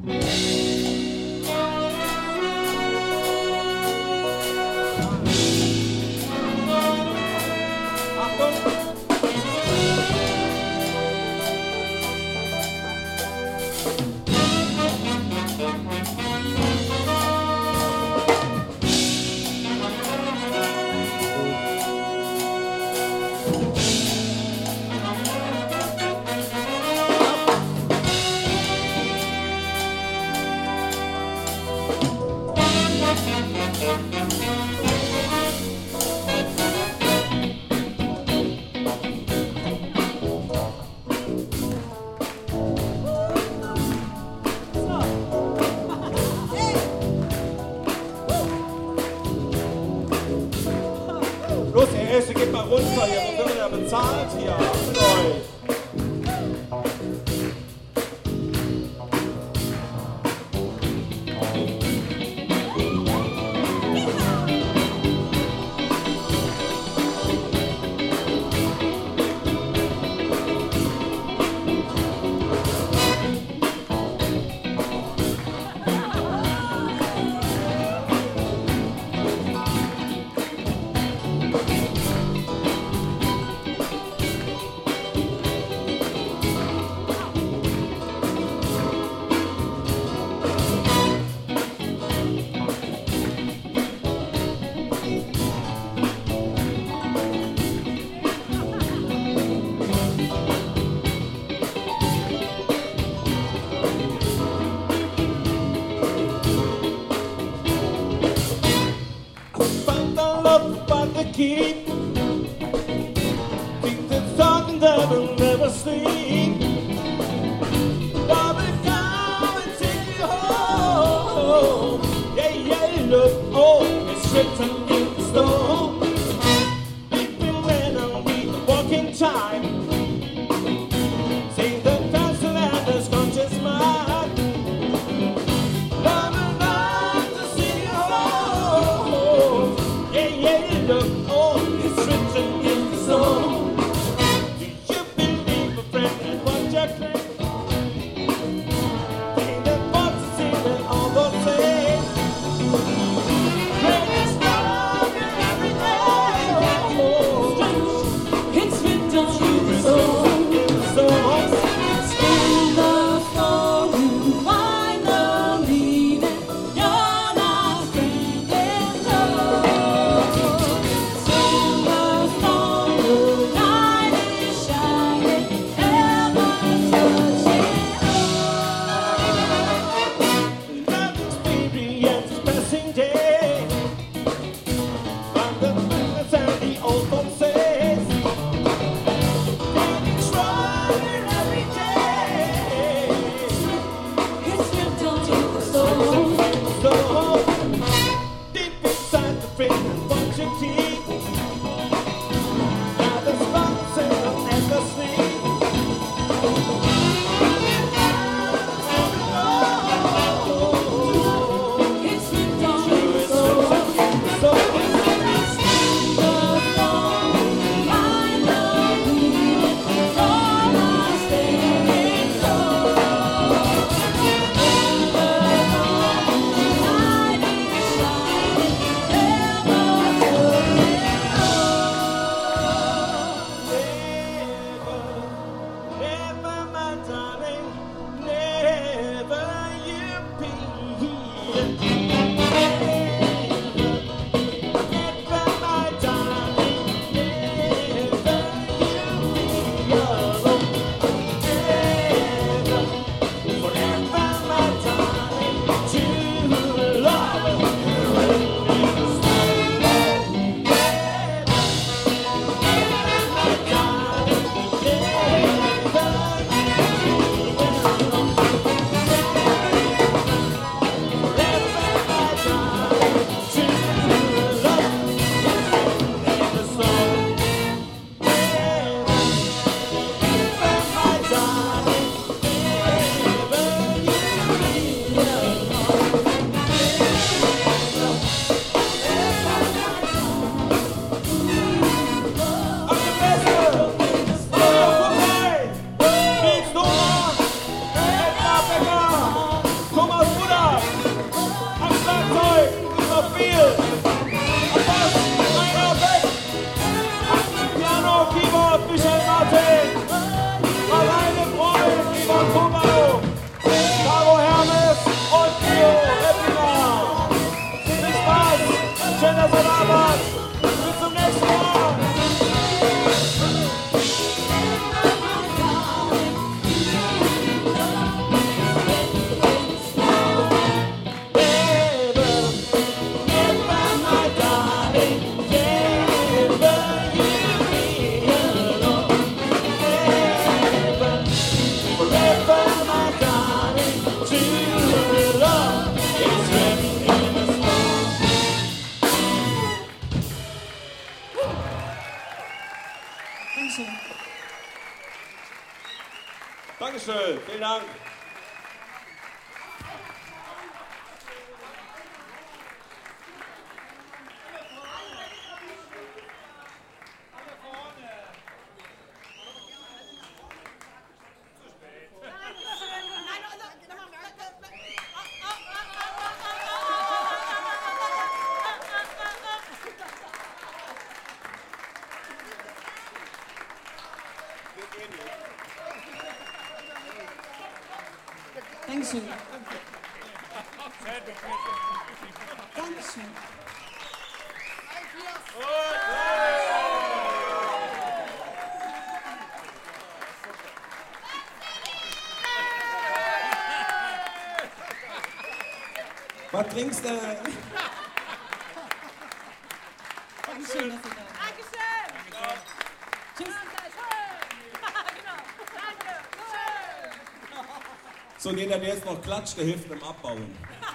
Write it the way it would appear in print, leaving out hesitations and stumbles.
Los, der Erste geht mal runter hier, sonst wird er bezahlt hier mit euch. Keep the something that I'll never sleep. Love is down and take you home. Yeah, yeah, look, oh, it's written in stone. Even when I'm with walking time, sing the castle and the conscious mind. Love is down to see you home. Yeah, yeah, look. Let's go! Dankeschön, vielen Dank. Dankeschön. Dankeschön. Was trinkst du? Dankeschön, dass ihr da seid. Dankeschön! Tschüss. Genau. Danke! Schön! So, jeder, der jetzt noch klatscht, der hilft beim Abbauen.